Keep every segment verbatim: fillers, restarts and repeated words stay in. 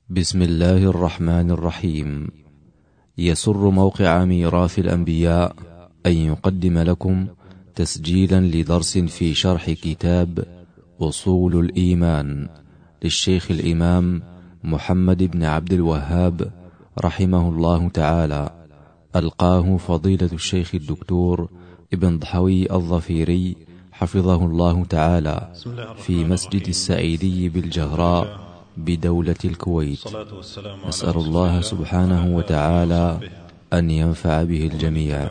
بسم الله الرحمن الرحيم. يسر موقع ميراث الأنبياء أن يقدم لكم تسجيلا لدرس في شرح كتاب أصول الإيمان للشيخ الإمام محمد بن عبد الوهاب رحمه الله تعالى، ألقاه فضيلة الشيخ الدكتور ابن ضحوي الظفيري حفظه الله تعالى في مسجد السعيدي بالجهراء بدولة الكويت. نسأل الله سبحانه وتعالى أن ينفع به الجميع.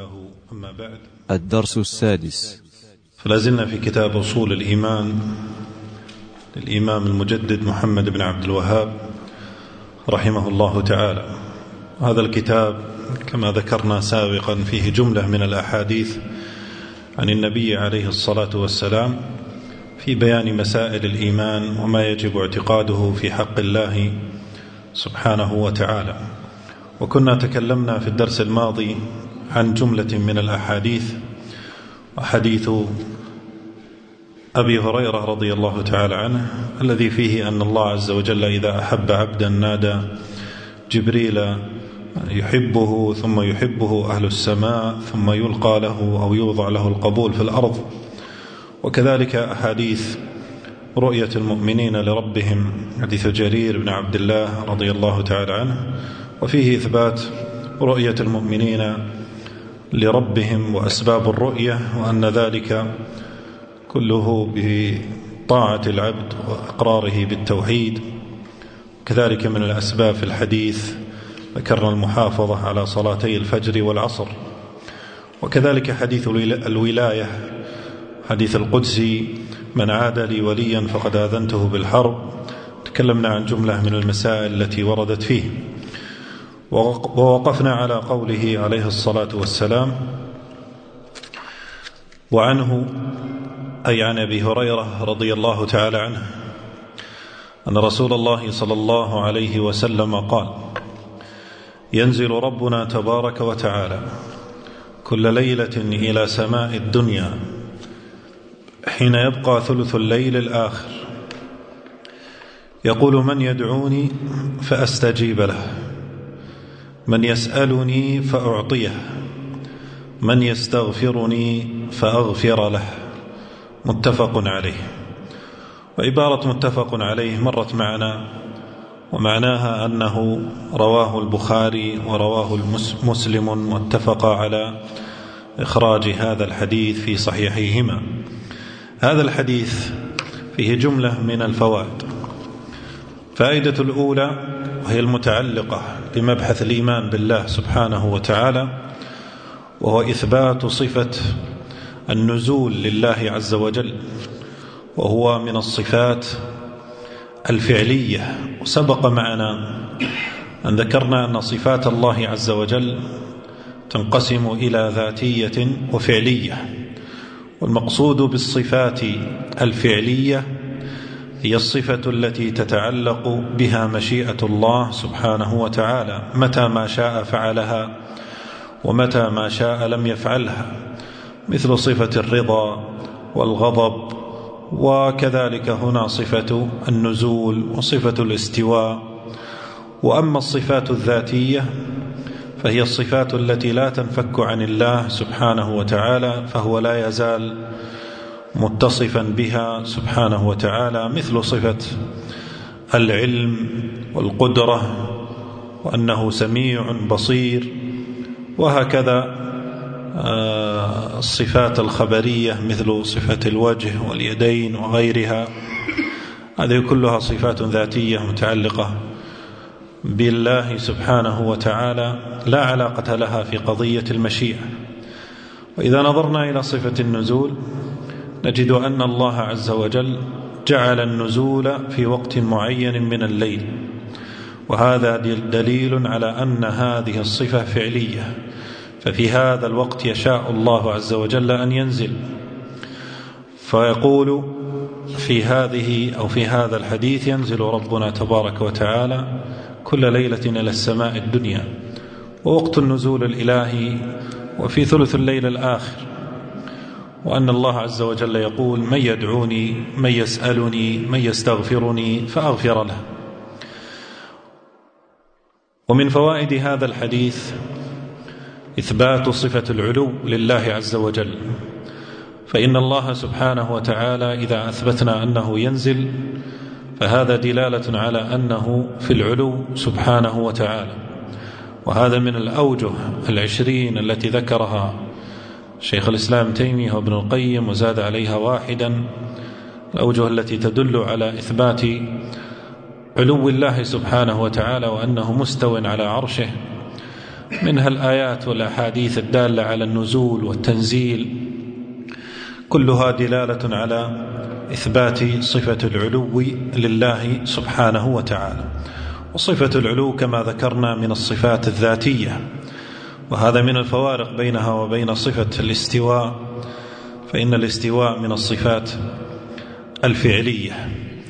الدرس السادس. فلازلنا في كتاب أصول الإيمان للإمام المجدد محمد بن عبد الوهاب رحمه الله تعالى. هذا الكتاب كما ذكرنا سابقا فيه جملة من الأحاديث عن النبي عليه الصلاة والسلام في بيان مسائل الإيمان وما يجب اعتقاده في حق الله سبحانه وتعالى. وكنا تكلمنا في الدرس الماضي عن جملة من الأحاديث، وحديث أبي هريرة رضي الله تعالى عنه الذي فيه أن الله عز وجل إذا أحب عبدا نادى جبريل يحبه ثم يحبه أهل السماء ثم يلقى له أو يوضع له القبول في الأرض. وكذلك أحاديث رؤية المؤمنين لربهم، حديث جرير بن عبد الله رضي الله تعالى عنه، وفيه إثبات رؤية المؤمنين لربهم وأسباب الرؤية، وأن ذلك كله بطاعة العبد وإقراره بالتوحيد. كذلك من الأسباب في الحديث ذكرنا المحافظة على صلاتي الفجر والعصر. وكذلك حديث الولاية، حديث القدسي من عاد لي وليا فقد آذنته بالحرب. تكلمنا عن جملة من المسائل التي وردت فيه، ووقفنا على قوله عليه الصلاة والسلام وعنه أي عن أبي هريرة رضي الله تعالى عنه أن رسول الله صلى الله عليه وسلم قال: ينزل ربنا تبارك وتعالى كل ليلة إلى سماء الدنيا حين يبقى ثلث الليل الآخر، يقول: من يدعوني فأستجيب له، من يسألني فأعطيه، من يستغفرني فأغفر له. متفق عليه. وعبارة متفق عليه مرت معنا، ومعناها أنه رواه البخاري ورواه مسلم واتفقا على إخراج هذا الحديث في صحيحيهما. هذا الحديث فيه جملة من الفوائد. فائدة الأولى وهي المتعلقة بمبحث الإيمان بالله سبحانه وتعالى، وهو إثبات صفة النزول لله عز وجل، وهو من الصفات الفعلية. وسبق معنا أن ذكرنا أن صفات الله عز وجل تنقسم إلى ذاتية وفعلية، والمقصود بالصفات الفعلية هي الصفة التي تتعلق بها مشيئة الله سبحانه وتعالى، متى ما شاء فعلها ومتى ما شاء لم يفعلها، مثل صفة الرضا والغضب، وكذلك هنا صفة النزول وصفة الاستواء. وأما الصفات الذاتية فهي الصفات التي لا تنفك عن الله سبحانه وتعالى، فهو لا يزال متصفا بها سبحانه وتعالى، مثل صفة العلم والقدرة وأنه سميع بصير، وهكذا الصفات الخبرية مثل صفة الوجه واليدين وغيرها. هذه كلها صفات ذاتية متعلقة بالله سبحانه وتعالى، لا علاقة لها في قضية المشيئة. وإذا نظرنا إلى صفة النزول نجد أن الله عز وجل جعل النزول في وقت معين من الليل، وهذا دليل على أن هذه الصفة فعلية، ففي هذا الوقت يشاء الله عز وجل أن ينزل. فيقول في هذه أو في هذا الحديث: ينزل ربنا تبارك وتعالى كل ليلة إلى السماء الدنيا. ووقت النزول الإلهي وفي ثلث الليل الآخر، وأن الله عز وجل يقول: من يدعوني، من يسألني، من يستغفرني فأغفر له. ومن فوائد هذا الحديث إثبات صفة العلو لله عز وجل، فإن الله سبحانه وتعالى إذا أثبتنا أنه ينزل فهذا دلالة على أنه في العلو سبحانه وتعالى، وهذا من الأوجه العشرين التي ذكرها شيخ الإسلام تيمية وابن القيم وزاد عليها واحدا، الأوجه التي تدل على إثبات علو الله سبحانه وتعالى وأنه مستو على عرشه، منها الآيات والأحاديث الدالة على النزول والتنزيل، كلها دلالة على إثبات صفة العلو لله سبحانه وتعالى. وصفة العلو كما ذكرنا من الصفات الذاتية، وهذا من الفوارق بينها وبين صفة الاستواء، فإن الاستواء من الصفات الفعلية.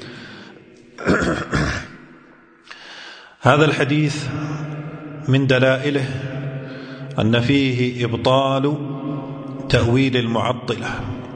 هذا الحديث من دلائله أن فيه إبطال تأويل المعطلة،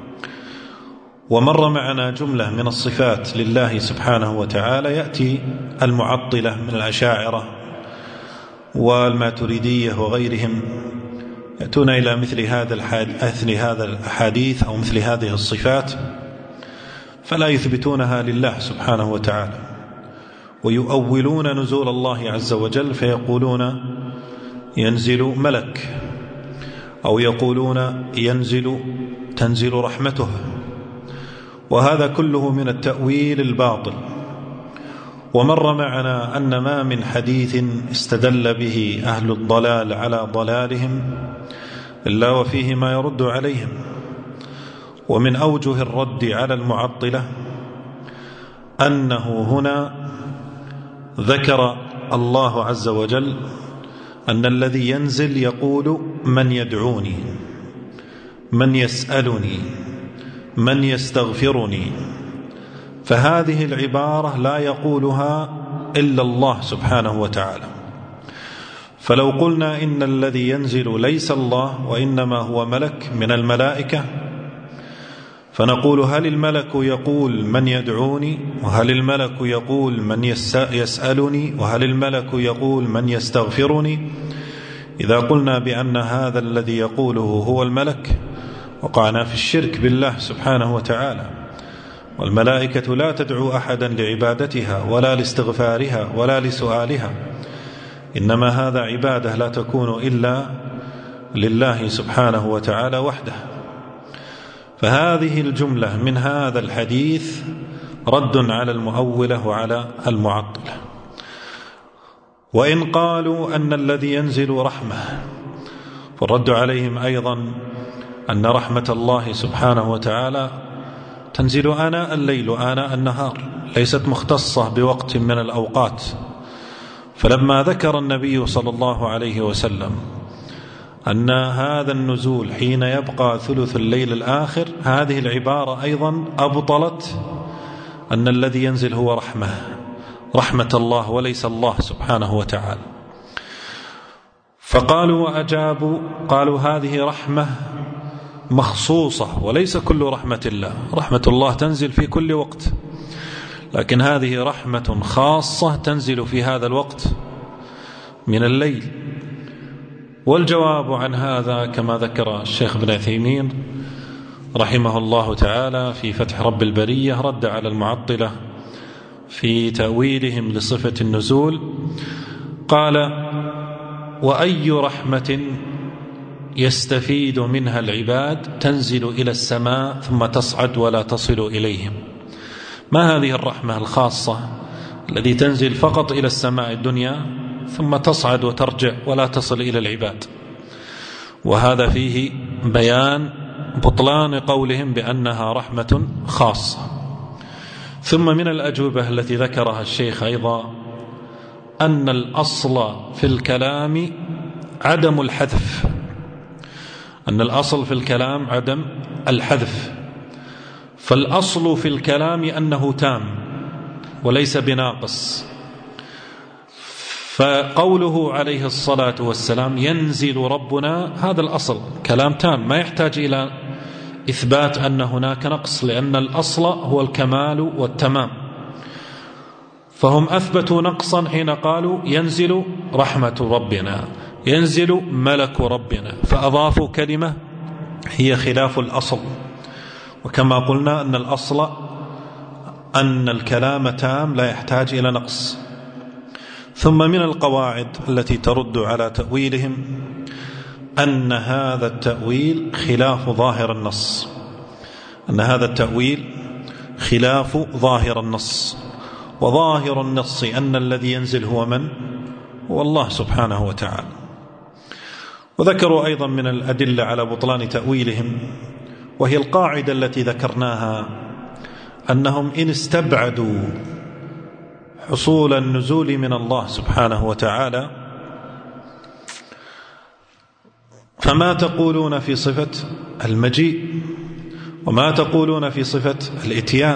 ومر معنا جملة من الصفات لله سبحانه وتعالى يأتي المعطلة من الأشاعرة والماتريدية وغيرهم يأتون إلى مثل هذا مثل هذا الحديث أو مثل هذه الصفات فلا يثبتونها لله سبحانه وتعالى، ويؤولون نزول الله عز وجل فيقولون ينزل ملك، أو يقولون ينزل تنزل رحمته، وهذا كله من التأويل الباطل. ومر معنا أن ما من حديث استدل به أهل الضلال على ضلالهم إلا وفيه ما يرد عليهم. ومن أوجه الرد على المعطلة أنه هنا ذكر الله عز وجل أن الذي ينزل يقول من يدعوني، من يسألني، من يستغفرني، فهذه العبارة لا يقولها إلا الله سبحانه وتعالى. فلو قلنا إن الذي ينزل ليس الله وإنما هو ملك من الملائكة، فنقول هل الملك يقول من يدعوني، وهل الملك يقول من يسألني، وهل الملك يقول من يستغفرني؟ إذا قلنا بأن هذا الذي يقوله هو الملك وقعنا في الشرك بالله سبحانه وتعالى، والملائكة لا تدعو أحدا لعبادتها ولا لاستغفارها ولا لسؤالها، إنما هذا عبادة لا تكون إلا لله سبحانه وتعالى وحده. فهذه الجملة من هذا الحديث رد على المؤولة وعلى المعطلة. وإن قالوا أن الذي ينزل رحمة، فالرد عليهم أيضا أن رحمة الله سبحانه وتعالى تنزل آناء الليل وآناء النهار، ليست مختصة بوقت من الأوقات. فلما ذكر النبي صلى الله عليه وسلم أن هذا النزول حين يبقى ثلث الليل الآخر، هذه العبارة أيضا أبطلت أن الذي ينزل هو رحمة رحمة الله وليس الله سبحانه وتعالى. فقالوا وأجابوا قالوا هذه رحمة مخصوصة وليس كل رحمة الله، رحمة الله تنزل في كل وقت، لكن هذه رحمة خاصة تنزل في هذا الوقت من الليل. والجواب عن هذا كما ذكر الشيخ ابن عثيمين رحمه الله تعالى في فتح رب البرية، رد على المعطلة في تأويلهم لصفة النزول، قال وأي رحمة يستفيد منها العباد تنزل إلى السماء ثم تصعد ولا تصل إليهم؟ ما هذه الرحمة الخاصة التي تنزل فقط إلى السماء الدنيا ثم تصعد وترجع ولا تصل إلى العباد؟ وهذا فيه بيان بطلان قولهم بأنها رحمة خاصة. ثم من الأجوبة التي ذكرها الشيخ أيضا أن الأصل في الكلام عدم الحذف، أن الأصل في الكلام عدم الحذف، فالأصل في الكلام أنه تام وليس بناقص. فقوله عليه الصلاة والسلام ينزل ربنا، هذا الأصل كلام تام ما يحتاج إلى إثبات أن هناك نقص، لأن الأصل هو الكمال والتمام. فهم أثبتوا نقصا حين قالوا ينزل رحمة ربنا، ينزل ملك ربنا، فأضافوا كلمة هي خلاف الأصل. وكما قلنا أن الأصل أن الكلام تام لا يحتاج إلى نقص. ثم من القواعد التي ترد على تأويلهم أن هذا التأويل خلاف ظاهر النص، أن هذا التأويل خلاف ظاهر النص، وظاهر النص أن الذي ينزل هو من؟ هو الله سبحانه وتعالى. وذكروا أيضا من الأدلة على بطلان تأويلهم، وهي القاعدة التي ذكرناها، أنهم إن استبعدوا حصول النزول من الله سبحانه وتعالى فما تقولون في صفة المجيء وما تقولون في صفة الإتيان؟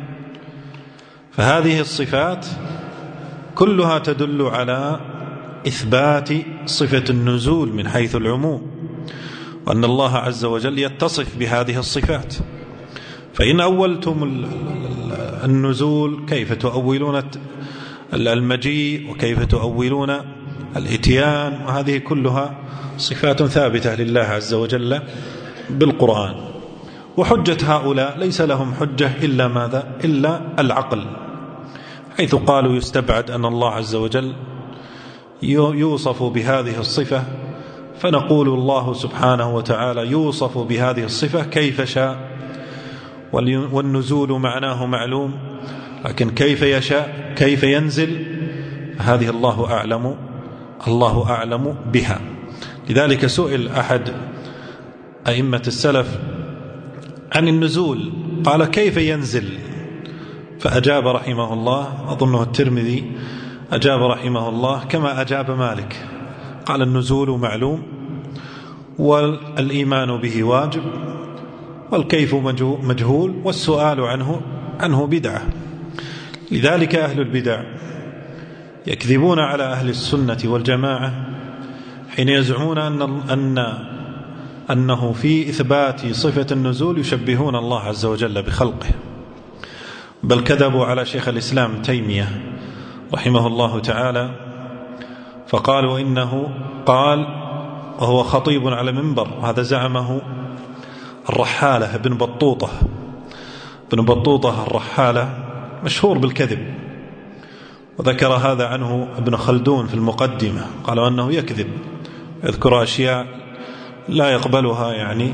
فهذه الصفات كلها تدل على إثبات صفة النزول من حيث العموم، وأن الله عز وجل يتصف بهذه الصفات. فإن أولتم النزول كيف تؤولون المجيء وكيف تؤولون الإتيان؟ وهذه كلها صفات ثابتة لله عز وجل بالقرآن. وحجة هؤلاء ليس لهم حجة إلا ماذا؟ إلا العقل، حيث قالوا يستبعد أن الله عز وجل يوصف بهذه الصفة، فنقول الله سبحانه وتعالى يوصف بهذه الصفة كيف شاء، والنزول معناه معلوم، لكن كيف يشاء كيف ينزل هذه الله أعلم الله أعلم بها. لذلك سئل أحد أئمة السلف عن النزول، قال كيف ينزل؟ فأجاب رحمه الله، أظنه الترمذي، أجاب رحمه الله كما أجاب مالك، قال النزول معلوم والإيمان به واجب والكيف مجهول والسؤال عنه عنه بدعة. لذلك أهل البدع يكذبون على أهل السنة والجماعة حين يزعمون أن أن أنه في إثبات صفة النزول يشبهون الله عز وجل بخلقه، بل كذبوا على شيخ الإسلام تيمية رحمه الله تعالى، فقالوا إنه قال وهو خطيب على منبر، هذا زعمه الرحالة ابن بطوطة ابن بطوطة الرحالة مشهور بالكذب، وذكر هذا عنه ابن خلدون في المقدمة، قالوا أنه يكذب، يذكر أشياء لا يقبلها يعني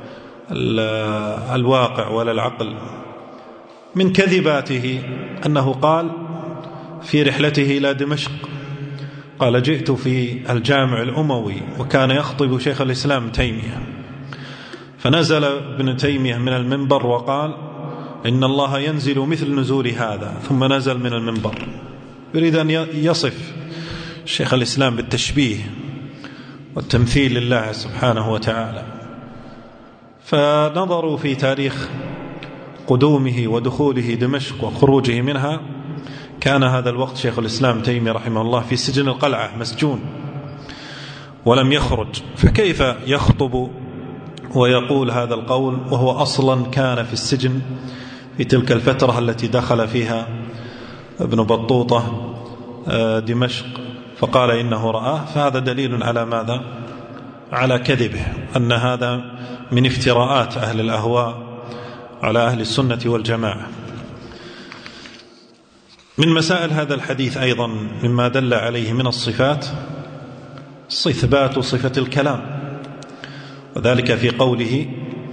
الواقع ولا العقل. من كذباته أنه قال في رحلته إلى دمشق، قال جئت في الجامع الأموي وكان يخطب شيخ الإسلام تيمية، فنزل ابن تيمية من المنبر وقال إن الله ينزل مثل نزول هذا، ثم نزل من المنبر، يريد أن يصف شيخ الإسلام بالتشبيه والتمثيل لله سبحانه وتعالى. فنظروا في تاريخ قدومه ودخوله دمشق وخروجه منها، كان هذا الوقت شيخ الإسلام تيمية رحمه الله في سجن القلعة مسجون ولم يخرج، فكيف يخطب ويقول هذا القول وهو أصلا كان في السجن في تلك الفترة التي دخل فيها ابن بطوطة دمشق فقال إنه رآه؟ فهذا دليل على ماذا؟ على كذبه، أن هذا من افتراءات أهل الأهواء على أهل السنة والجماعة. من مسائل هذا الحديث أيضا مما دل عليه من الصفات إثبات صفة الكلام، وذلك في قوله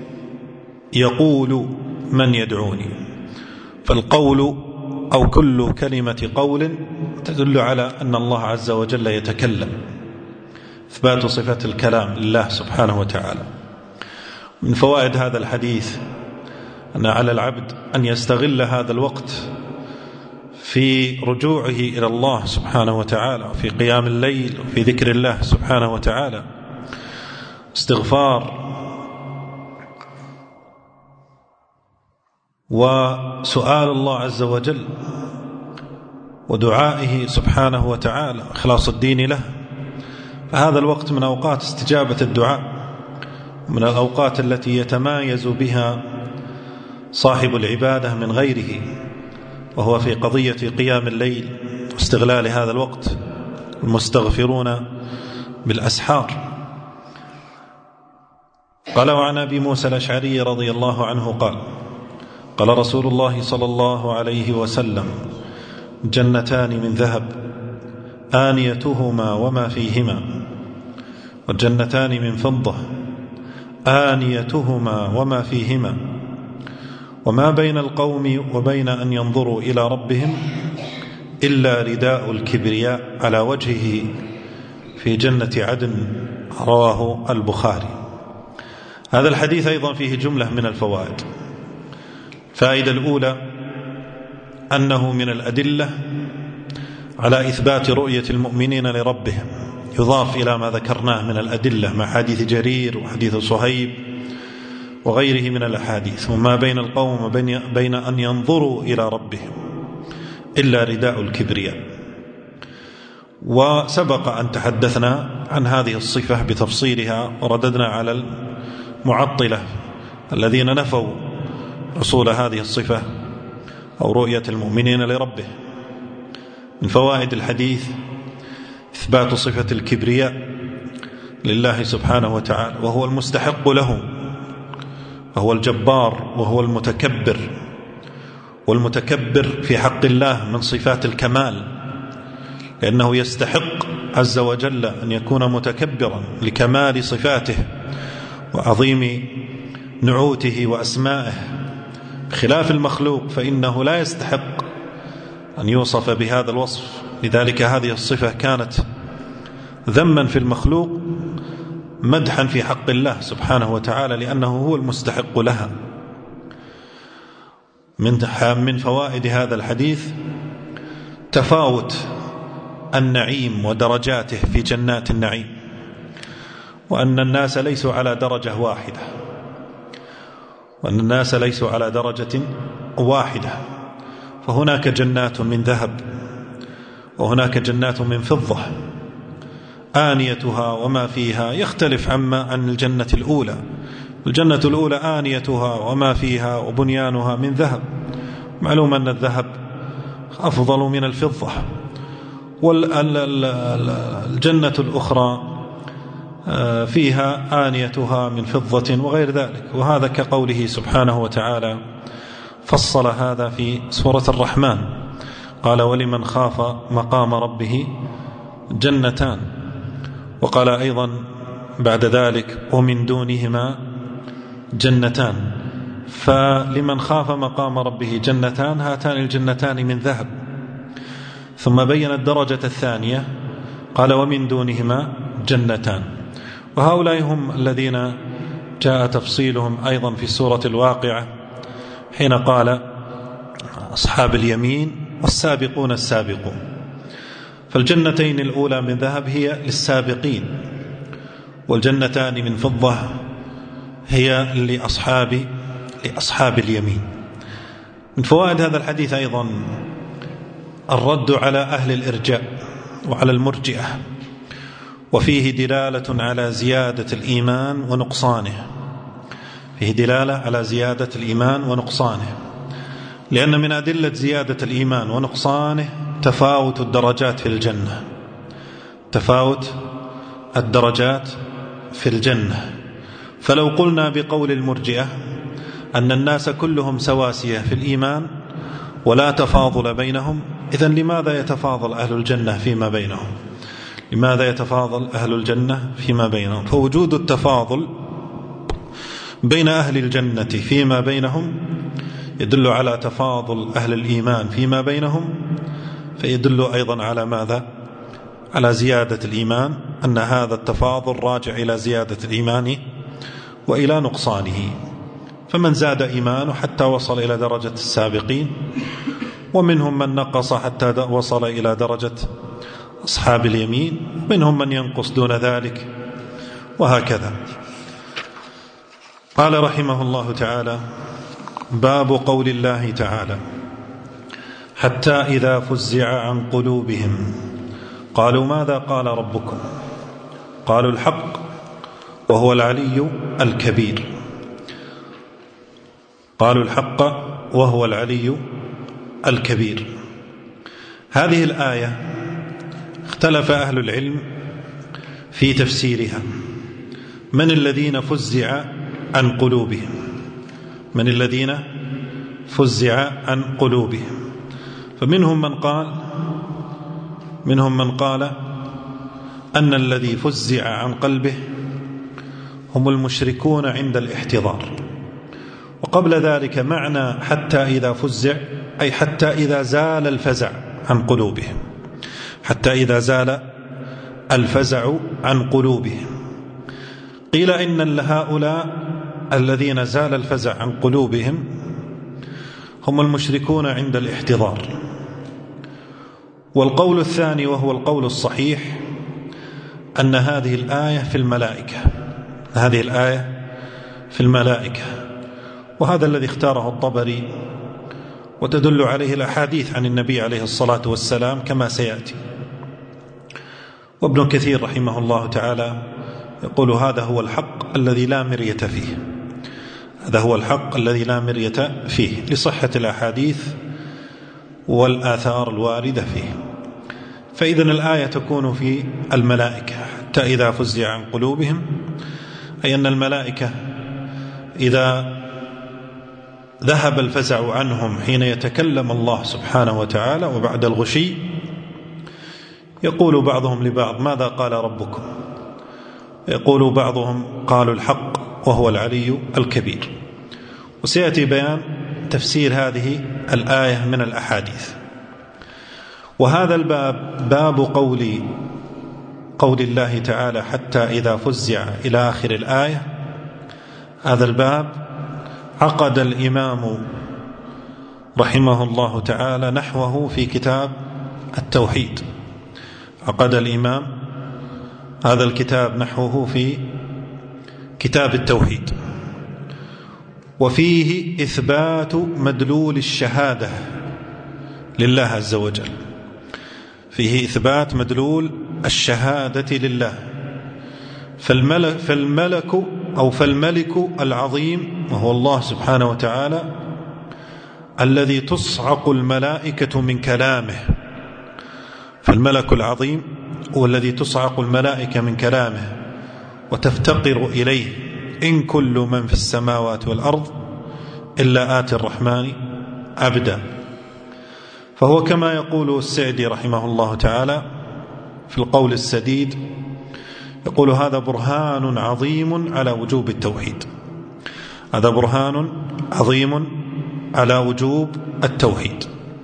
يقول من يدعوني، فالقول أو كل كلمة قول تدل على أن الله عز وجل يتكلم، إثبات صفة الكلام لله سبحانه وتعالى. من فوائد هذا الحديث أن على العبد أن يستغل هذا الوقت في رجوعه إلى الله سبحانه وتعالى، في قيام الليل وفي ذكر الله سبحانه وتعالى، استغفار وسؤال الله عز وجل ودعائه سبحانه وتعالى، إخلاص الدين له. فهذا الوقت من أوقات استجابة الدعاء، من الأوقات التي يتمايز بها صاحب العبادة من غيره، وهو في قضية قيام الليل واستغلال هذا الوقت، المستغفرون بالأسحار. قال: وعن أبي موسى الأشعري رضي الله عنه قال: قال رسول الله صلى الله عليه وسلم: جنتان من ذهب آنيتهما وما فيهما، والجنتان من فضة آنيتهما وما فيهما، وما بين القوم وبين أن ينظروا إلى ربهم إلا رداء الكبرياء على وجهه في جنة عدن. رواه البخاري. هذا الحديث أيضا فيه جملة من الفوائد. الفائدة الأولى أنه من الأدلة على إثبات رؤية المؤمنين لربهم، يضاف إلى ما ذكرناه من الأدلة مع حديث جرير وحديث صهيب وغيره من الأحاديث. وما بين القوم وبين أن ينظروا إلى ربهم إلا رداء الكبرياء. وسبق أن تحدثنا عن هذه الصفة بتفصيلها، ورددنا على المعطلة الذين نفوا حصول هذه الصفة أو رؤية المؤمنين لربه. من فوائد الحديث إثبات صفة الكبرياء لله سبحانه وتعالى، وهو المستحق له، وهو الجبار، وهو المتكبر. والمتكبر في حق الله من صفات الكمال، لأنه يستحق عز وجل أن يكون متكبرا لكمال صفاته وعظيم نعوته وأسمائه، خلاف المخلوق فإنه لا يستحق أن يوصف بهذا الوصف. لذلك هذه الصفة كانت ذما في المخلوق مدحا في حق الله سبحانه وتعالى، لأنه هو المستحق لها. من فوائد هذا الحديث تفاوت النعيم ودرجاته في جنات النعيم، وأن الناس ليسوا على درجة واحدة وأن الناس ليسوا على درجة واحدة فهناك جنات من ذهب وهناك جنات من فضة آنيتها وما فيها يختلف عما عن الجنة الأولى. الجنة الأولى آنيتها وما فيها وبنيانها من ذهب، معلوم أن الذهب أفضل من الفضة. والجنة الأخرى فيها آنيتها من فضة وغير ذلك. وهذا كقوله سبحانه وتعالى فصل هذا في سورة الرحمن، قال: ولمن خاف مقام ربه جنتان. وقال أيضا بعد ذلك: ومن دونهما جنتان. فلمن خاف مقام ربه جنتان، هاتان الجنتان من ذهب. ثم بين الدرجة الثانية قال: ومن دونهما جنتان. وهؤلاء هم الذين جاء تفصيلهم أيضا في سورة الواقعة، حين قال: أصحاب اليمين والسابقون السابقون. فالجنتين الأولى من ذهب هي للسابقين، والجنتان من فضة هي لأصحاب لأصحاب اليمين. من فوائد هذا الحديث أيضا الرد على أهل الإرجاء وعلى المرجئة، وفيه دلالة على زيادة الإيمان ونقصانه فيه دلالة على زيادة الإيمان ونقصانه لأن من أدلة زيادة الإيمان ونقصانه تفاوت الدرجات في الجنة تفاوت الدرجات في الجنة. فلو قلنا بقول المرجئة أن الناس كلهم سواسية في الإيمان ولا تفاضل بينهم، إذن لماذا يتفاضل أهل الجنة فيما بينهم؟ لماذا يتفاضل أهل الجنة فيما بينهم؟ فوجود التفاضل بين أهل الجنة فيما بينهم يدل على تفاضل أهل الإيمان فيما بينهم، فيدل أيضا على ماذا؟ على زيادة الإيمان، أن هذا التفاضل راجع إلى زيادة الإيمان وإلى نقصانه. فمن زاد إيمانه حتى وصل إلى درجة السابقين، ومنهم من نقص حتى وصل إلى درجة أصحاب اليمين، منهم من ينقص دون ذلك، وهكذا. قال رحمه الله تعالى: باب قول الله تعالى: حتى إذا فزع عن قلوبهم قالوا ماذا قال ربكم؟ قالوا الحق وهو العلي الكبير. قالوا الحق وهو العلي الكبير. هذه الآية اختلف أهل العلم في تفسيرها. من الذين فزع عن قلوبهم من الذين فزع عن قلوبهم فمنهم من قال منهم من قال أن الذي فزع عن قلبه هم المشركون عند الاحتضار. وقبل ذلك معنى حتى إذا فزع أي حتى إذا زال الفزع عن قلوبهم حتى إذا زال الفزع عن قلوبهم. قيل إن هؤلاء الذين زال الفزع عن قلوبهم هم المشركون عند الاحتضار. والقول الثاني وهو القول الصحيح أن هذه الآية في الملائكة هذه الآية في الملائكة وهذا الذي اختاره الطبري وتدل عليه الأحاديث عن النبي عليه الصلاة والسلام كما سيأتي. وابن كثير رحمه الله تعالى يقول هذا هو الحق الذي لا مرية فيه هذا هو الحق الذي لا مرية فيه لصحة الأحاديث والآثار الواردة فيه. فإذن الآية تكون في الملائكة حتى إذا فزع عن قلوبهم، أي أن الملائكة إذا ذهب الفزع عنهم حين يتكلم الله سبحانه وتعالى وبعد الغشي يقول بعضهم لبعض ماذا قال ربكم؟ يقول بعضهم قالوا الحق وهو العلي الكبير. وسيأتي بيان تفسير هذه الآية من الأحاديث. وهذا الباب باب قول قول الله تعالى حتى إذا فزع إلى آخر الآية. هذا الباب عقد الإمام رحمه الله تعالى نحوه في كتاب التوحيد. عقد الإمام هذا الكتاب نحوه في كتاب التوحيد، وفيه إثبات مدلول الشهادة لله عز وجل. فيه إثبات مدلول الشهادة لله. فالملك, فالملك أو فالملك العظيم وهو الله سبحانه وتعالى الذي تصعق الملائكة من كلامه. فالملك العظيم هو الذي تصعق الملائكة من كلامه وتفتقر إليه إن كل من في السماوات والأرض إلا آتي الرحمن عبدا. فهو كما يقول السعدي رحمه الله تعالى في القول السديد، يقول هذا برهان عظيم على وجوب التوحيد. هذا برهان عظيم على وجوب التوحيد،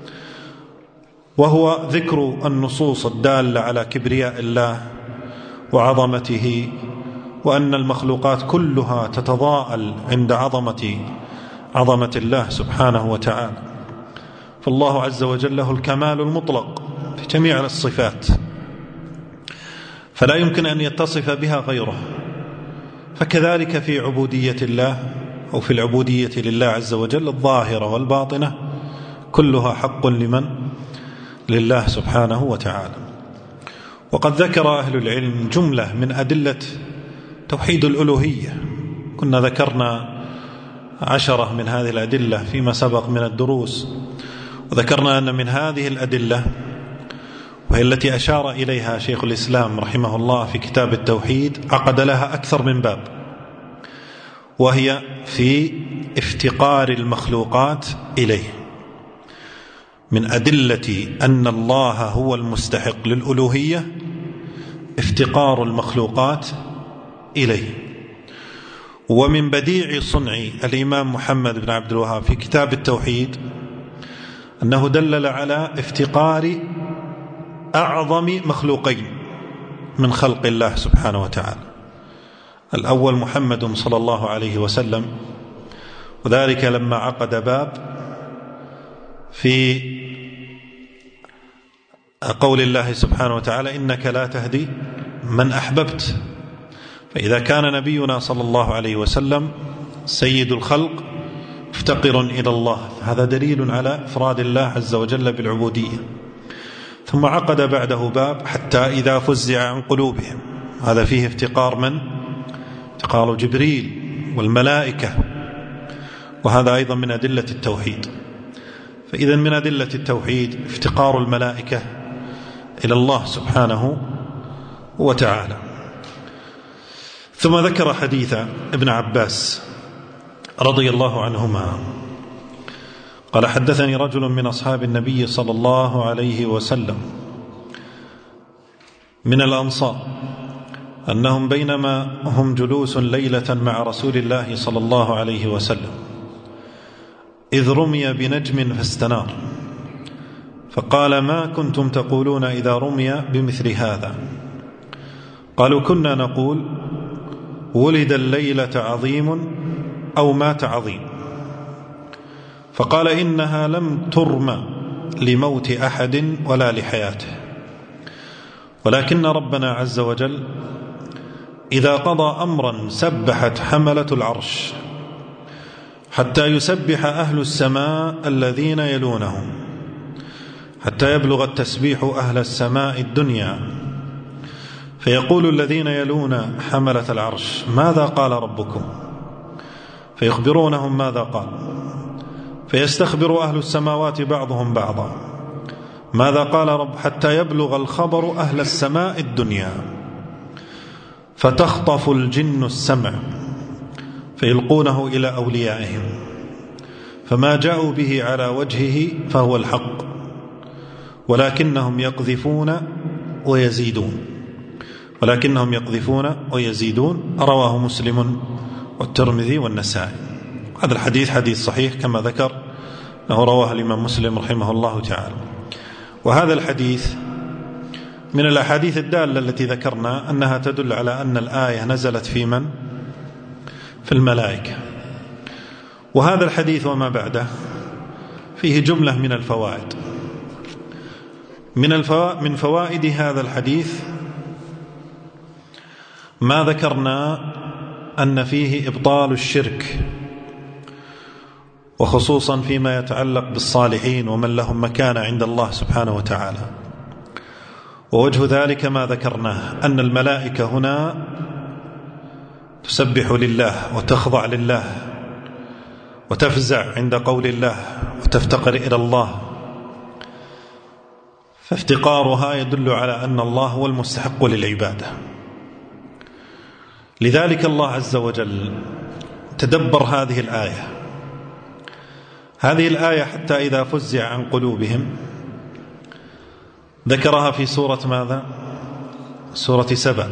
وهو ذكر النصوص الدالة على كبرياء الله وعظمته، وأن المخلوقات كلها تتضاءل عند عظمة عظمة الله سبحانه وتعالى. فالله عز وجل له الكمال المطلق في جميع الصفات، فلا يمكن أن يتصف بها غيره. فكذلك في عبودية الله أو في العبودية لله عز وجل الظاهرة والباطنة كلها حق لمن؟ لله سبحانه وتعالى. وقد ذكر أهل العلم جملة من أدلة توحيد الألوهية. كنا ذكرنا عشرة من هذه الأدلة فيما سبق من الدروس، وذكرنا أن من هذه الأدلة وهي التي أشار إليها شيخ الإسلام رحمه الله في كتاب التوحيد عقد لها أكثر من باب، وهي في افتقار المخلوقات إليه. من أدلة أن الله هو المستحق للألوهية افتقار المخلوقات إليه. ومن بديع صنع الإمام محمد بن عبد الوهاب في كتاب التوحيد أنه دلل على افتقار أعظم مخلوقين من خلق الله سبحانه وتعالى. الأول محمد صلى الله عليه وسلم، وذلك لما عقد باب في قول الله سبحانه وتعالى إنك لا تهدي من أحببت. فإذا كان نبينا صلى الله عليه وسلم سيد الخلق مفتقر إلى الله، هذا دليل على إفراد الله عز وجل بالعبودية. ثم عقد بعده باب حتى إذا فزع عن قلوبهم، هذا فيه افتقار من؟ افتقار جبريل والملائكة، وهذا أيضا من أدلة التوحيد. فإذا من أدلة التوحيد افتقار الملائكة إلى الله سبحانه وتعالى. ثم ذكر حديث ابن عباس رضي الله عنهما قال: حدثني رجل من أصحاب النبي صلى الله عليه وسلم من الأنصار أنهم بينما هم جلوس ليلة مع رسول الله صلى الله عليه وسلم إذ رمي بنجم فاستنار، فقال: ما كنتم تقولون إذا رمي بمثل هذا؟ قالوا: كنا نقول ولد الليلة عظيم أو مات عظيم. فقال: إنها لم ترمى لموت أحد ولا لحياته، ولكن ربنا عز وجل إذا قضى أمرا سبحت حملة العرش حتى يسبح أهل السماء الذين يلونهم، حتى يبلغ التسبيح أهل السماء الدنيا، فيقول الذين يلون حملة العرش: ماذا قال ربكم؟ فيخبرونهم ماذا قال، فيستخبر أهل السماوات بعضهم بعضا: ماذا قال رب؟ حتى يبلغ الخبر أهل السماء الدنيا، فتخطف الجن السمع فيلقونه إلى أوليائهم، فما جاءوا به على وجهه فهو الحق، ولكنهم يقذفون ويزيدون ولكنهم يقذفون ويزيدون رواه مسلم والترمذي والنسائي. هذا الحديث حديث صحيح كما ذكر أنه رواه الإمام مسلم رحمه الله تعالى. وهذا الحديث من الأحاديث الدالة التي ذكرنا أنها تدل على أن الآية نزلت في من؟ في الملائكة. وهذا الحديث وما بعده فيه جملة من الفوائد. من الفوائد من فوائد هذا الحديث ما ذكرنا أن فيه إبطال الشرك، وخصوصا فيما يتعلق بالصالحين ومن لهم مكانة عند الله سبحانه وتعالى. ووجه ذلك ما ذكرناه أن الملائكة هنا تسبح لله وتخضع لله وتفزع عند قول الله وتفتقر إلى الله، فافتقارها يدل على أن الله هو المستحق للعبادة. لذلك الله عز وجل تدبر هذه الآية هذه الآية حتى إذا فزع عن قلوبهم ذكرها في سورة ماذا؟ سورة سبأ.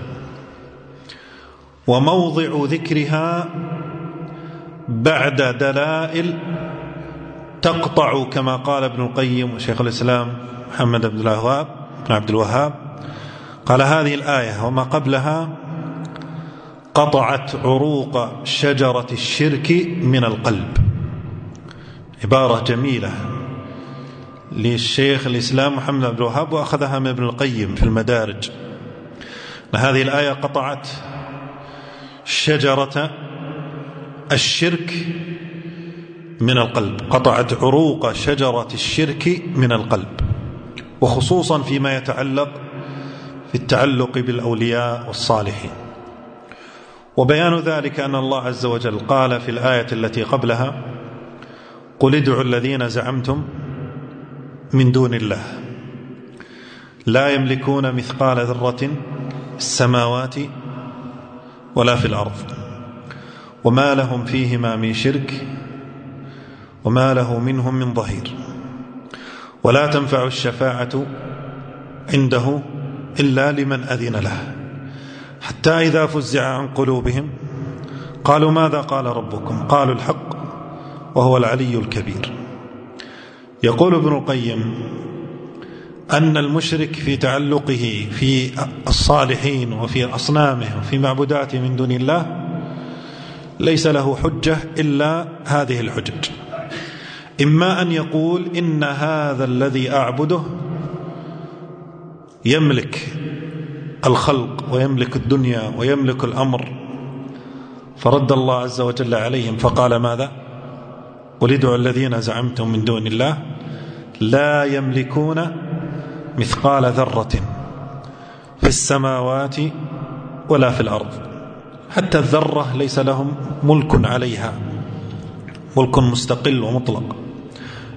وموضع ذكرها بعد دلائل تقطع، كما قال ابن القيم وشيخ الإسلام محمد بن الوهاب بن عبد الوهاب قال: هذه الآية وما قبلها قطعت عروق شجرة الشرك من القلب. عبارة جميلة للشيخ الإسلام محمد بن الوهاب وأخذها من ابن القيم في المدارج. هذه الآية قطعت شجرة الشرك من القلب، قطعت عروق شجرة الشرك من القلب، وخصوصا فيما يتعلق في التعلق بالأولياء والصالحين. وبيان ذلك أن الله عز وجل قال في الآية التي قبلها: قل ادعوا الذين زعمتم من دون الله لا يملكون مثقال ذرة في السماوات ولا في الأرض وما لهم فيهما من شرك وما له منهم من ظهير ولا تنفع الشفاعة عنده إلا لمن أذن له حتى إذا فزع عن قلوبهم قالوا ماذا قال ربكم؟ قالوا الحق وهو العلي الكبير. يقول ابن القيم أن المشرك في تعلقه في الصالحين وفي أصنامه وفي معبوداته من دون الله ليس له حجة إلا هذه الحجج: إما أن يقول إن هذا الذي أعبده يملك الخلق ويملك الدنيا ويملك الأمر، فرد الله عز وجل عليهم فقال ماذا؟ قل ادعوا الذين زعمتم من دون الله لا يملكون مثقال ذرة في السماوات ولا في الأرض. حتى الذرة ليس لهم ملك عليها، ملك مستقل ومطلق،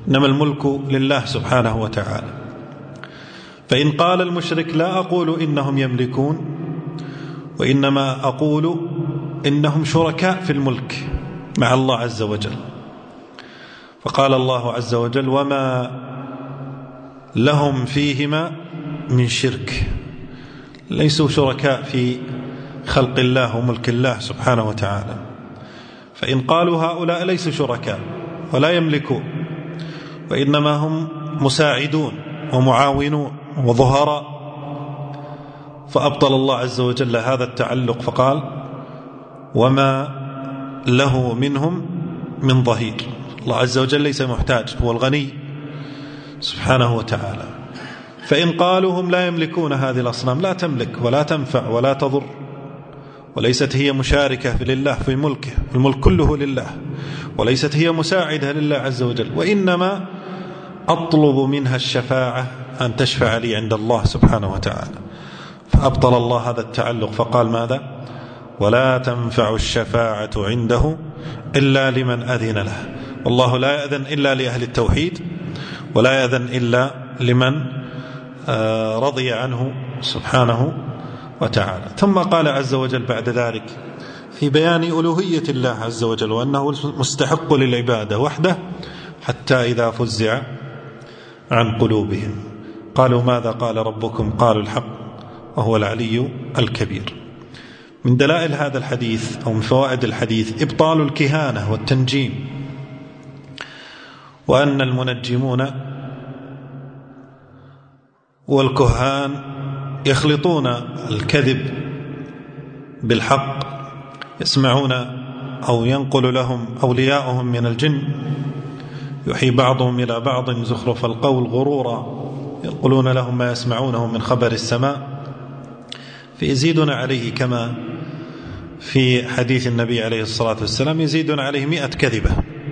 إنما الملك لله سبحانه وتعالى. فإن قال المشرك لا أقول إنهم يملكون، وإنما أقول إنهم شركاء في الملك مع الله عز وجل. فقال الله عز وجل وما لهم فيهما من شرك، ليسوا شركاء في خلق الله وملك الله سبحانه وتعالى. فإن قالوا هؤلاء ليسوا شركاء ولا يملكون، وإنما هم مساعدون ومعاونون وظهراء، فأبطل الله عز وجل هذا التعلق فقال وما له منهم من ظهير. الله عز وجل ليس محتاج، هو الغني سبحانه وتعالى. فإن قالوا هم لا يملكون هذه الأصنام، لا تملك ولا تنفع ولا تضر، وليست هي مشاركة لله في ملكه، الملك كله لله، وليست هي مساعدة لله عز وجل، وإنما أطلب منها الشفاعة أن تشفع لي عند الله سبحانه وتعالى. فأبطل الله هذا التعلق فقال ماذا؟ ولا تنفع الشفاعة عنده إلا لمن أذن له. والله لا يأذن إلا لأهل التوحيد، ولا يأذن إلا لمن رضي عنه سبحانه وتعالى. ثم قال عز وجل بعد ذلك في بيان ألوهية الله عز وجل وأنه مستحق للعبادة وحده، حتى إذا فزع عن قلوبهم قالوا ماذا قال ربكم؟ قالوا الحق وهو العلي الكبير. من دلائل هذا الحديث أو من فوائد الحديث إبطال الكهانة والتنجيم، وأن المنجمون والكهان يخلطون الكذب بالحق، يسمعون أو ينقل لهم أولياؤهم من الجن يحيي بعضهم إلى بعض زخرف القول غرورا، يقولون لهم ما يسمعونه من خبر السماء فيزيدون عليه، كما في حديث النبي عليه الصلاة والسلام يزيدون عليه مئة كذبة.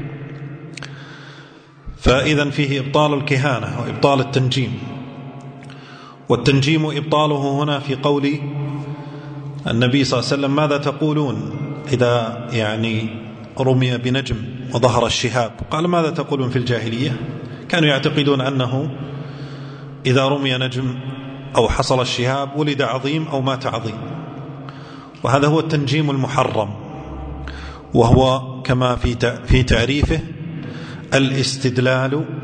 فإذا فيه إبطال الكهانة وإبطال التنجيم. والتنجيم إبطاله هنا في قول النبي صلى الله عليه وسلم ماذا تقولون إذا يعني رمي بنجم وظهر الشهاب؟ قال ماذا تقولون في الجاهلية؟ كانوا يعتقدون أنه إذا رمي نجم أو حصل الشهاب ولد عظيم أو مات عظيم، وهذا هو التنجيم المحرم، وهو كما في في تعريفه الاستدلال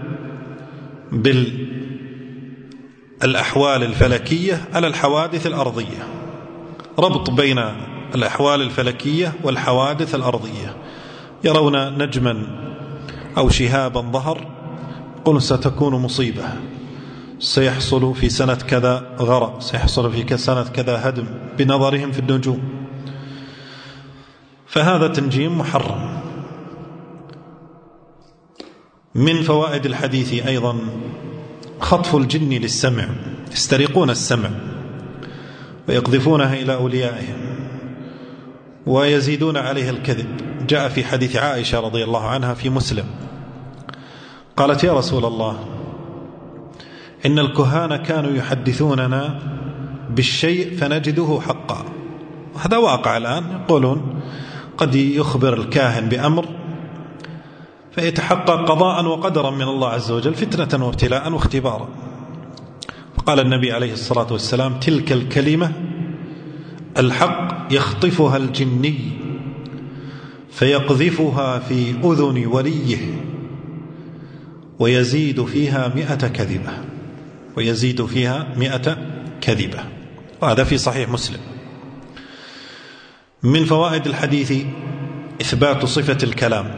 بالأحوال الفلكية على الحوادث الأرضية، ربط بين الأحوال الفلكية والحوادث الأرضية. يرون نجما أو شهابا ظهر قل ستكون مصيبة، سيحصل في سنة كذا غرق، سيحصل في سنة كذا هدم، بنظرهم في النجوم. فهذا تنجيم محرم. من فوائد الحديث أيضا خطف الجن للسمع، يسترقون السمع ويقذفونها إلى أوليائهم ويزيدون عليه الكذب. جاء في حديث عائشة رضي الله عنها في مسلم قالت يا رسول الله إن الكهان كانوا يحدثوننا بالشيء فنجده حقا. هذا واقع الآن، يقولون قد يخبر الكاهن بأمر فيتحقق قضاء وقدرا من الله عز وجل، فتنة وابتلاء واختبارا. فقال النبي عليه الصلاة والسلام تلك الكلمة الحق يخطفها الجني فيقذفها في أذن وليه ويزيد فيها مئة كذبة، ويزيد فيها مئة كذبة. وهذا في صحيح مسلم. من فوائد الحديث إثبات صفة الكلام،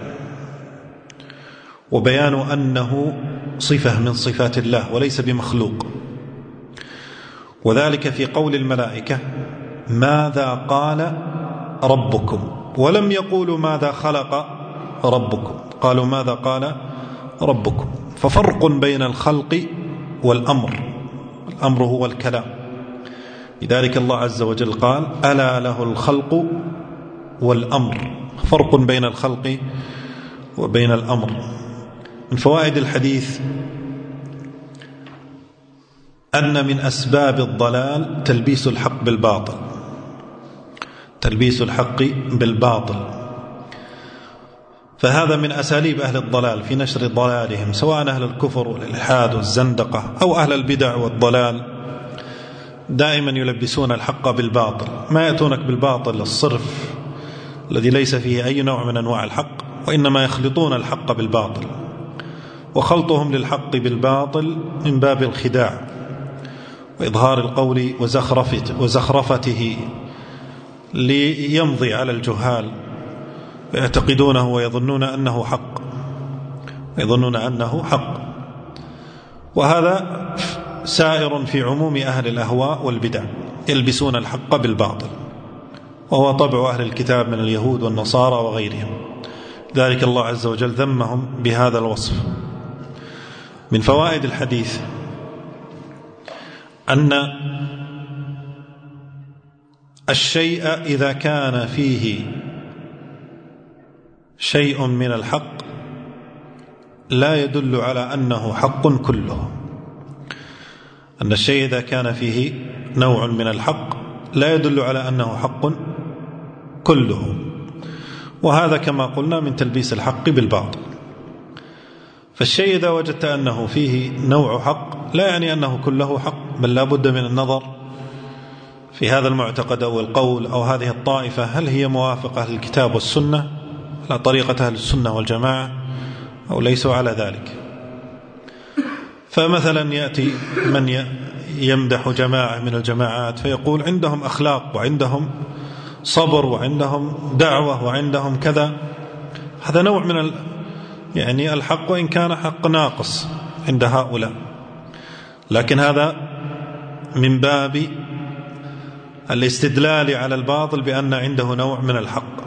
وبيان أنه صفة من صفات الله وليس بمخلوق، وذلك في قول الملائكة ماذا قال ربكم، ولم يقولوا ماذا خلق ربكم، قالوا ماذا قال ربكم. ففرق بين الخلق والأمر، الأمر هو الكلام. لذلك الله عز وجل قال ألا له الخلق والأمر، فرق بين الخلق وبين الأمر. من فوائد الحديث أن من أسباب الضلال تلبيس الحق بالباطل، تلبيس الحق بالباطل. فهذا من أساليب أهل الضلال في نشر ضلالهم، سواء أهل الكفر والإلحاد والزندقة أو أهل البدع والضلال. دائما يلبسون الحق بالباطل، ما يأتونك بالباطل الصرف الذي ليس فيه أي نوع من أنواع الحق، وإنما يخلطون الحق بالباطل، وخلطهم للحق بالباطل من باب الخداع وإظهار القول وزخرفته ليمضي على الجهال ويعتقدونه ويظنون أنه حق ويظنون أنه حق. وهذا سائر في عموم أهل الأهواء والبدع، يلبسون الحق بالباطل، وهو طبع أهل الكتاب من اليهود والنصارى وغيرهم. ذلك الله عز وجل ذمهم بهذا الوصف. من فوائد الحديث أن الشيء إذا كان فيه شيء من الحق لا يدل على أنه حق كله. أن الشيء إذا كان فيه نوع من الحق لا يدل على أنه حق كله، وهذا كما قلنا من تلبيس الحق بالباطل. فالشيء إذا وجدت أنه فيه نوع حق لا يعني أنه كله حق، بل لا بد من النظر في هذا المعتقد أو القول أو هذه الطائفة هل هي موافقة للكتاب والسنة على طريقة أهل السنة والجماعة أو ليسوا على ذلك. فمثلا يأتي من يمدح جماعة من الجماعات فيقول عندهم أخلاق وعندهم صبر وعندهم دعوة وعندهم كذا، هذا نوع من ال... يعني الحق، وإن كان حق ناقص عند هؤلاء، لكن هذا من باب الاستدلال على الباطل بأن عنده نوع من الحق.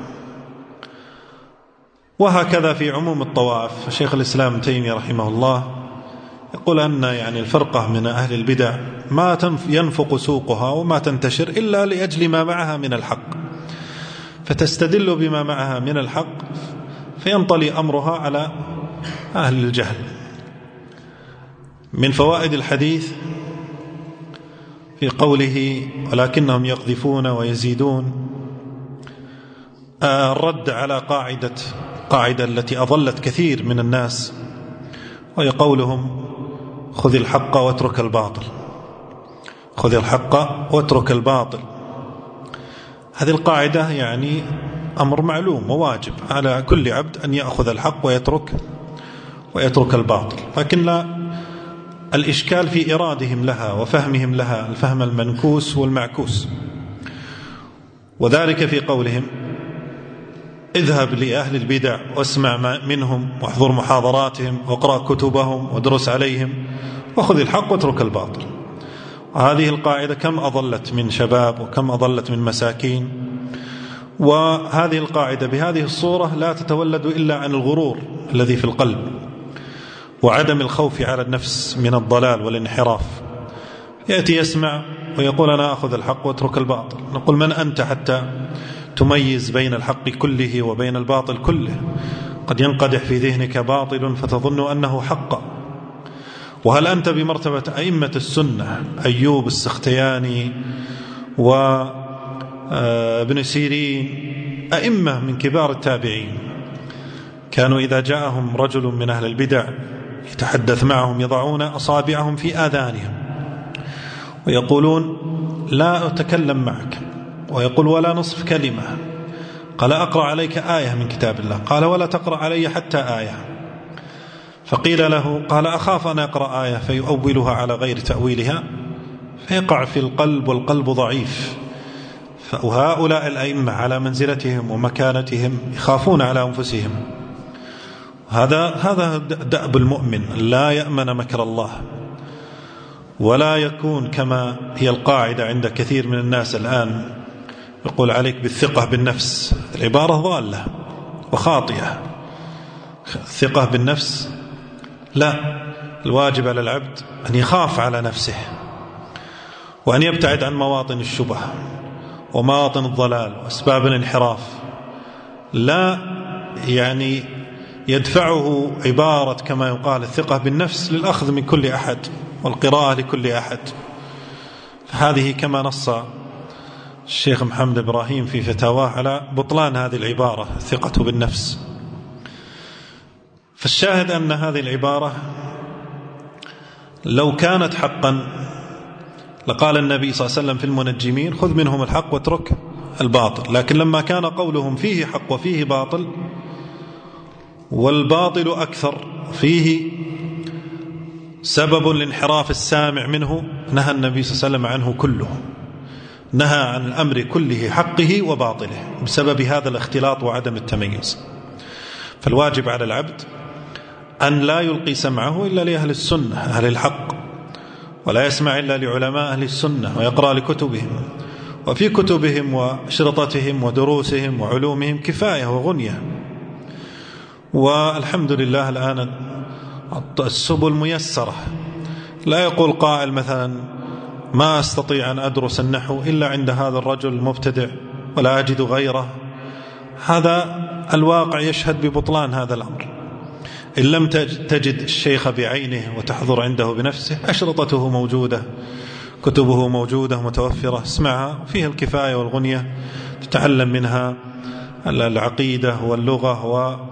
وهكذا في عموم الطوائف. شيخ الإسلام تيمية رحمه الله يقول أن يعني الفرقة من أهل البدع ما ينفق سوقها وما تنتشر إلا لأجل ما معها من الحق، فتستدل بما معها من الحق فينطلي أمرها على أهل الجهل. من فوائد الحديث في قوله ولكنهم يقذفون ويزيدون الرد على قاعدة قاعدة التي أضلت كثير من الناس، وهي قولهم خذ الحق واترك الباطل، خذ الحق واترك الباطل. هذه القاعدة يعني أمر معلوم وواجب على كل عبد أن يأخذ الحق ويترك ويترك الباطل، لكن لا الإشكال في إرادهم لها وفهمهم لها الفهم المنكوس والمعكوس. وذلك في قولهم اذهب لأهل البدع واسمع منهم واحضر محاضراتهم واقرأ كتبهم وادرس عليهم وخذ الحق واترك الباطل. وهذه القاعدة كم أضلت من شباب وكم أضلت من مساكين. وهذه القاعدة بهذه الصورة لا تتولد إلا عن الغرور الذي في القلب وعدم الخوف على النفس من الضلال والانحراف. يأتي يسمع ويقول أنا أخذ الحق واترك الباطل. نقول من أنت حتى تميز بين الحق كله وبين الباطل كله؟ قد ينقدح في ذهنك باطل فتظن أنه حق. وهل أنت بمرتبة أئمة السنة أيوب السختياني وابن سيرين، أئمة من كبار التابعين، كانوا إذا جاءهم رجل من أهل البدع يتحدث معهم يضعون أصابعهم في آذانهم ويقولون لا أتكلم معك، ويقول ولا نصف كلمة. قال أقرأ عليك آية من كتاب الله، قال ولا تقرأ علي حتى آية. فقيل له قال أخاف أن أقرأ آية فيؤولها على غير تأويلها فيقع في القلب والقلب ضعيف. فهؤلاء الأئمة على منزلتهم ومكانتهم يخافون على أنفسهم. هذا هذا دأب المؤمن، لا يأمن مكر الله ولا يكون كما هي القاعدة عند كثير من الناس الآن، يقول عليك بالثقة بالنفس. العبارة ضالة وخاطئة. الثقة بالنفس لا، الواجب على العبد أن يخاف على نفسه وأن يبتعد عن مواطن الشبه ومواطن الضلال وأسباب الانحراف. لا يعني يدفعه عبارة كما يقال الثقة بالنفس للأخذ من كل أحد والقراءة لكل أحد. هذه كما نص الشيخ محمد إبراهيم في فتاواه على بطلان هذه العبارة الثقة بالنفس. فالشاهد أن هذه العبارة لو كانت حقا لقال النبي صلى الله عليه وسلم في المنجمين: خذ منهم الحق واترك الباطل. لكن لما كان قولهم فيه حق وفيه باطل، والباطل أكثر، فيه سبب لانحراف السامع منه، نهى النبي صلى الله عليه وسلم عنه كله، نهى عن الأمر كله، حقه وباطله، بسبب هذا الاختلاط وعدم التميز. فالواجب على العبد أن لا يلقي سمعه إلا لأهل السنة أهل الحق، ولا يسمع إلا لعلماء أهل السنة، ويقرأ لكتبهم، وفي كتبهم وشرطتهم ودروسهم وعلومهم كفاية وغنية. والحمد لله الآن السبل ميسرة. لا يقول قائل مثلا: ما أستطيع أن أدرس النحو إلا عند هذا الرجل المبتدع ولا أجد غيره. هذا الواقع يشهد ببطلان هذا الأمر. إن لم تجد الشيخ بعينه وتحضر عنده بنفسه، أشرطته موجودة، كتبه موجودة متوفرة، اسمعها، فيها الكفاية والغنية، تتعلم منها العقيدة واللغة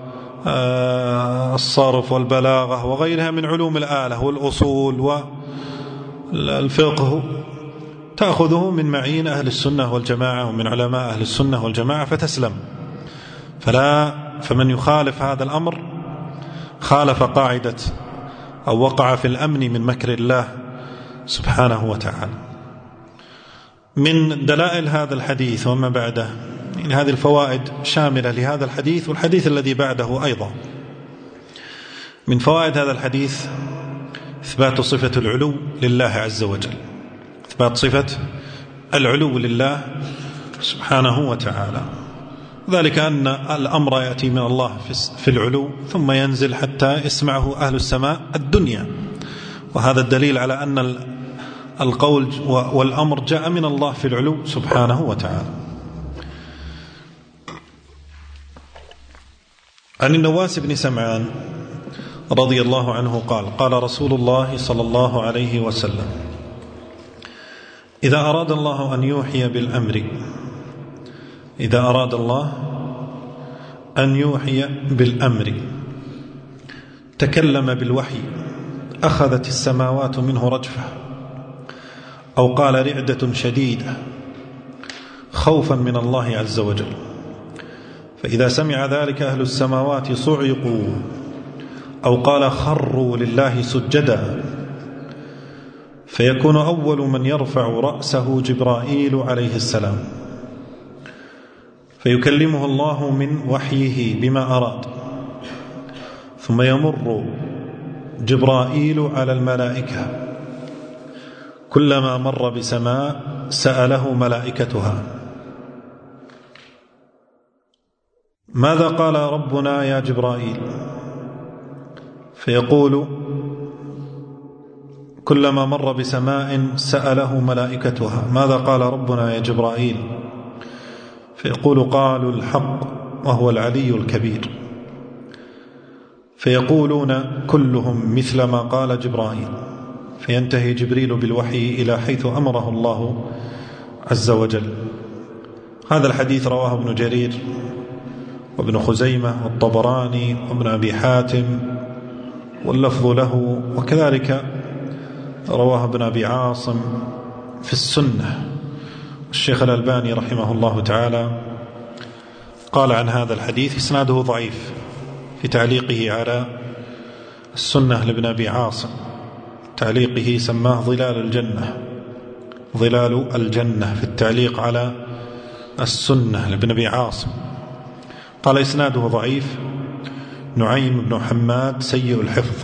والصرف والبلاغة وغيرها من علوم الآلة والأصول والفقه، تأخذه من معين أهل السنة والجماعة ومن علماء أهل السنة والجماعة فتسلم. فلا فمن يخالف هذا الأمر خالف قاعدة أو وقع في الأمن من مكر الله سبحانه وتعالى. من دلائل هذا الحديث وما بعده، يعني هذه الفوائد شاملة لهذا الحديث والحديث الذي بعده أيضا. من فوائد هذا الحديث إثبات صفة العلو لله عز وجل، إثبات صفة العلو لله سبحانه وتعالى، ذلك أن الأمر يأتي من الله في العلو ثم ينزل حتى يسمعه أهل السماء الدنيا، وهذا الدليل على أن القول والأمر جاء من الله في العلو سبحانه وتعالى. عن النواس بن سمعان رضي الله عنه قال: قال رسول الله صلى الله عليه وسلم: إذا أراد الله أن يوحي بالأمر إذا أراد الله أن يوحي بالأمر تكلم بالوحي أخذت السماوات منه رجفة، أو قال رعدة شديدة، خوفا من الله عز وجل. فإذا سمع ذلك أهل السماوات صعقوا، أو قال خروا لله سجدا، فيكون أول من يرفع رأسه جبرائيل عليه السلام، فيكلمه الله من وحيه بما أراد، ثم يمر جبرائيل على الملائكة، كلما مر بسماء سأله ملائكتها: ماذا قال ربنا يا جبرائيل؟ فيقول: كلما مر بسماء سأله ملائكتها: ماذا قال ربنا يا جبرائيل؟ فيقول: قالوا الحق وهو العلي الكبير. فيقولون كلهم مثل ما قال جبرائيل، فينتهي جبريل بالوحي إلى حيث أمره الله عز وجل. هذا الحديث رواه ابن جرير وابن خزيمة والطبراني وابن أبي حاتم واللفظ له، وكذلك رواه ابن أبي عاصم في السنة. الشيخ الألباني رحمه الله تعالى قال عن هذا الحديث: إسناده ضعيف، في تعليقه على السنة لابن أبي عاصم، تعليقه سماه ظلال الجنة ظلال الجنة في التعليق على السنة لابن أبي عاصم. قال: إسناده ضعيف، نعيم بن حماد سيء الحفظ،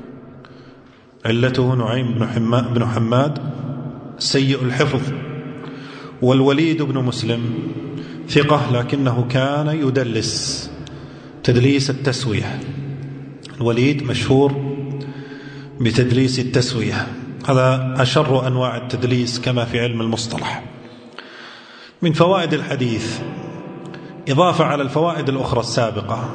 علته نعيم بن حماد سيء الحفظ. والوليد بن مسلم ثقة لكنه كان يدلس تدليس التسوية. الوليد مشهور بتدليس التسوية، هذا أشر أنواع التدليس كما في علم المصطلح. من فوائد الحديث إضافة على الفوائد الأخرى السابقة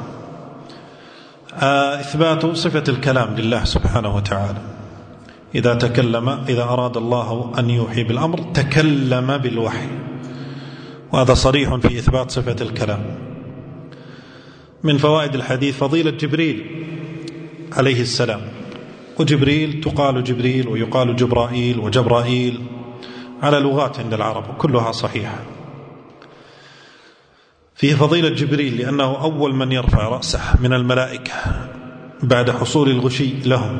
إثبات صفة الكلام لله سبحانه وتعالى. إذا تكلم إذا أراد الله أن يوحي بالأمر تكلم بالوحي، وهذا صريح في إثبات صفة الكلام. من فوائد الحديث فضيلة جبريل عليه السلام. وجبريل تقال جبريل ويقال جبرائيل وجبرائيل على لغات عند العرب وكلها صحيحة. فيه فضيلة جبريل لأنه أول من يرفع رأسه من الملائكة بعد حصول الغشي لهم.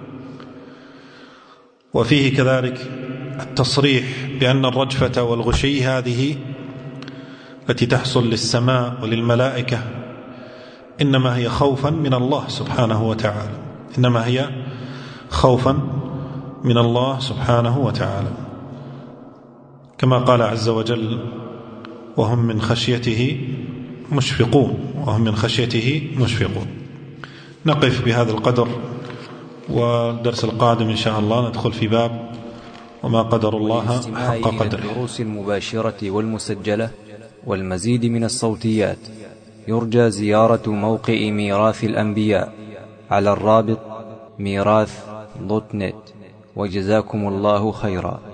وفيه كذلك التصريح بأن الرجفة والغشي هذه التي تحصل للسماء وللملائكة إنما هي خوفا من الله سبحانه وتعالى، إنما هي خوفا من الله سبحانه وتعالى، كما قال عز وجل: وهم من خشيته مشفقون، وهم من خشيته مشفقون. نقف بهذا القدر، والدرس القادم إن شاء الله ندخل في باب وما قدر الله حق قدره. الدروس المباشرة والمسجلة والمزيد من الصوتيات يرجى زيارة موقع ميراث الأنبياء على الرابط ميراث دوت نت. وجزاكم الله خيرا.